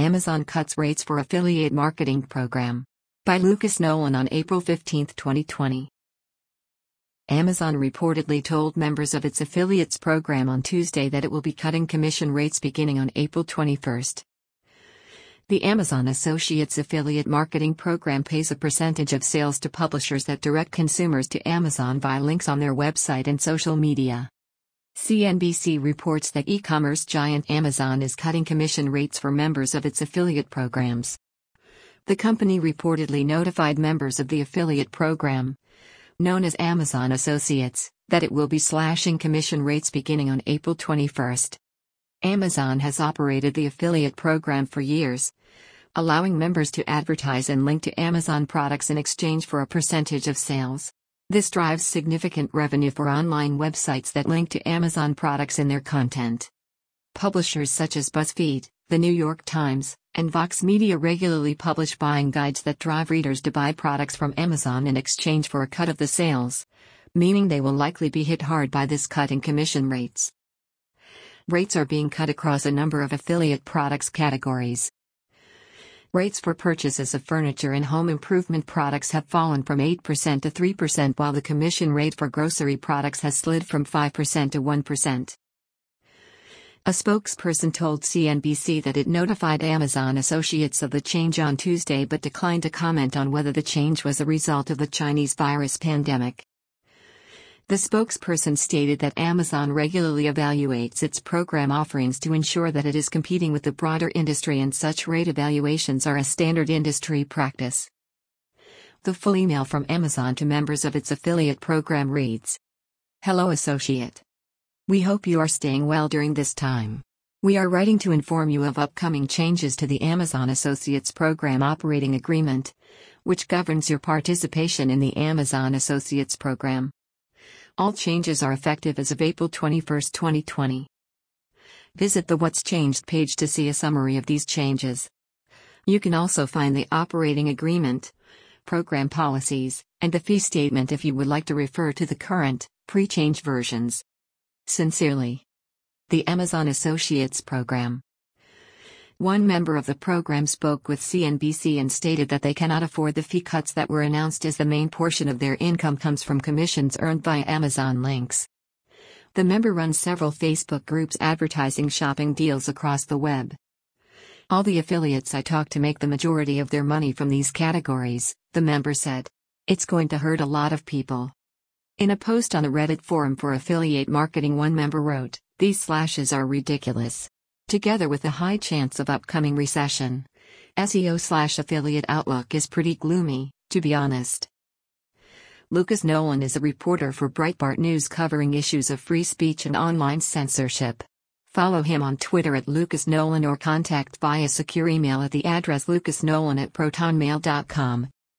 Amazon cuts rates for affiliate marketing program. By Lucas Nolan on April 15, 2020. Amazon reportedly told members of its affiliates program on Tuesday that it will be cutting commission rates beginning on April 21. The Amazon Associates affiliate marketing program pays a percentage of sales to publishers that direct consumers to Amazon via links on their website and social media. CNBC reports that e-commerce giant Amazon is cutting commission rates for members of its affiliate programs. The company reportedly notified members of the affiliate program, known as Amazon Associates, that it will be slashing commission rates beginning on April 21. Amazon has operated the affiliate program for years, allowing members to advertise and link to Amazon products in exchange for a percentage of sales. This drives significant revenue for online websites that link to Amazon products in their content. Publishers such as BuzzFeed, The New York Times, and Vox Media regularly publish buying guides that drive readers to buy products from Amazon in exchange for a cut of the sales, meaning they will likely be hit hard by this cut in commission rates. Rates are being cut across a number of affiliate products categories. Rates for purchases of furniture and home improvement products have fallen from 8% to 3%, while the commission rate for grocery products has slid from 5% to 1%. A spokesperson told CNBC that it notified Amazon Associates of the change on Tuesday but declined to comment on whether the change was a result of the Chinese virus pandemic. The spokesperson stated that Amazon regularly evaluates its program offerings to ensure that it is competing with the broader industry, and such rate evaluations are a standard industry practice. The full email from Amazon to members of its affiliate program reads: Hello associate. We hope you are staying well during this time. We are writing to inform you of upcoming changes to the Amazon Associates Program Operating Agreement, which governs your participation in the Amazon Associates Program. All changes are effective as of April 21, 2020. Visit the What's Changed page to see a summary of these changes. You can also find the operating agreement, program policies, and the fee statement if you would like to refer to the current, pre-change versions. Sincerely, the Amazon Associates Program. One member of the program spoke with CNBC and stated that they cannot afford the fee cuts that were announced, as the main portion of their income comes from commissions earned via Amazon links. The member runs several Facebook groups advertising shopping deals across the web. All the affiliates I talk to make the majority of their money from these categories, the member said. It's going to hurt a lot of people. In a post on a Reddit forum for affiliate marketing, one member wrote, "These slashes are ridiculous. Together with the high chance of upcoming recession, SEO/affiliate outlook is pretty gloomy, to be honest." Lucas Nolan is a reporter for Breitbart News covering issues of free speech and online censorship. Follow him on Twitter at Lucas Nolan or contact via secure email at the address lucasnolan@protonmail.com.